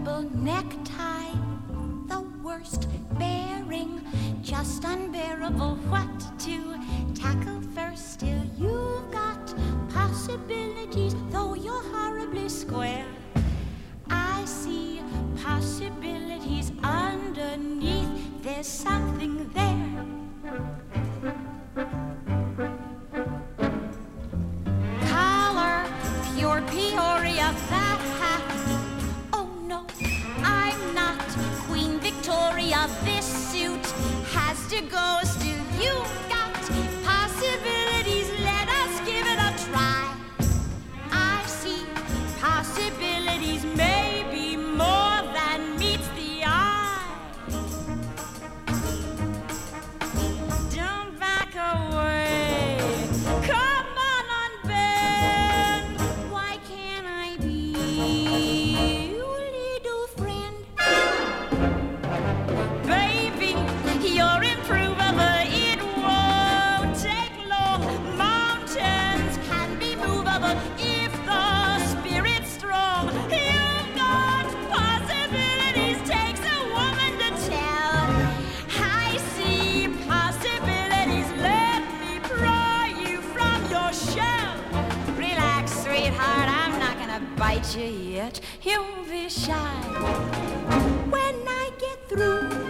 terrible necktie, the worst bearing, just unbearable. What to tackle first? Still, you've got possibilities, though you're horribly square. I see possibilities underneath. There's something there. Collar, pure Peoria, that hat. Oh no, I'm not Queen Victoria. This suit has to go. Still, you've got possibilities. Let us give it a try. I see possibilities, maybe more than meets the eye. Don't back away. Come on, unbend. Why can't I be your little friend? Baby, you're improvable. It won't take long. Mountains can be movable if the spirit's strong. You've got possibilities. Takes a woman to tell. I see possibilities. Let me pry you from your shell. Relax, sweetheart. I'm not gonna bite you yet. You'll be shy when I get through.